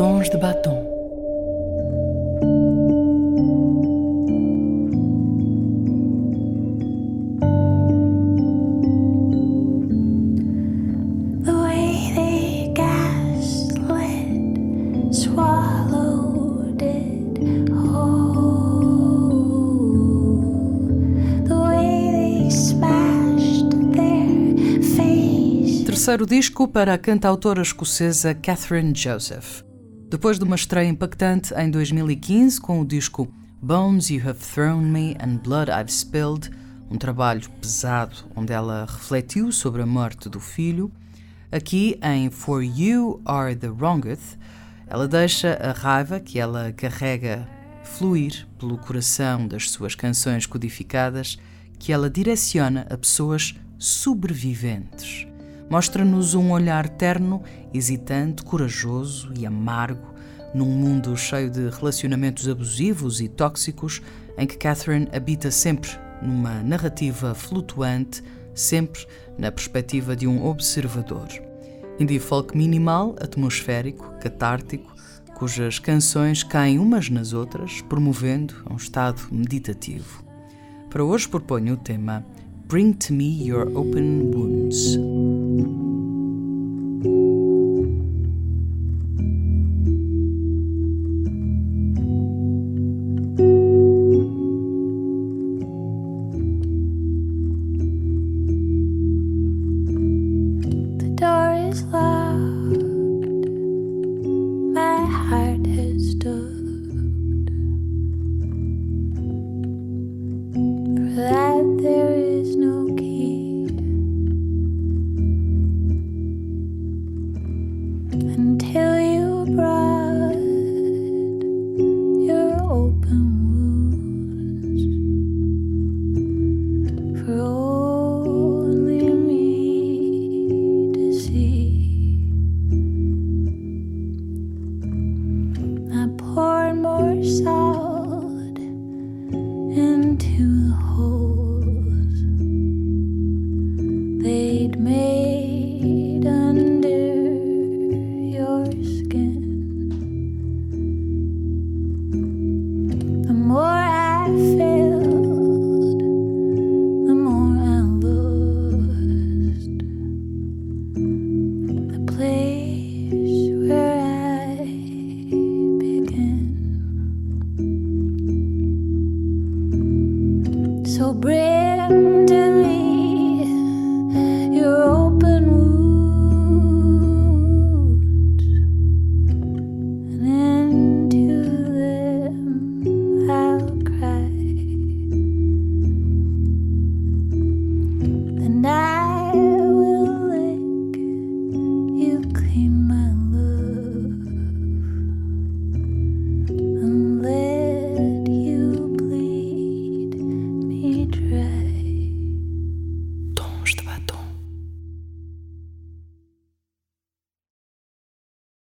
Tons de batom. The way they gaslit, swallowed it whole. The way they smashed their face. Terceiro disco para a cantautora escocesa Catherine Joseph. Depois de uma estreia impactante em 2015 com o disco Bones You Have Thrown Me and Blood I've Spilled, um trabalho pesado onde ela refletiu sobre a morte do filho, aqui em For You Are the Wrongeth, ela deixa a raiva que ela carrega fluir pelo coração das suas canções codificadas, que ela direciona a pessoas sobreviventes. Mostra-nos um olhar terno, hesitante, corajoso e amargo num mundo cheio de relacionamentos abusivos e tóxicos em que Catherine habita sempre numa narrativa flutuante, sempre na perspectiva de um observador. Indie folk minimal, atmosférico, catártico, cujas canções caem umas nas outras, promovendo um estado meditativo. Para hoje proponho o tema Bring to Me Your Open Wounds. The door is locked, my heart has stopped. For that there is no key, until you brought your open wounds for only me to see. I poured more salt into the holes they'd made under your skin. The more I filled, the more I lost the place where I began. So bring to me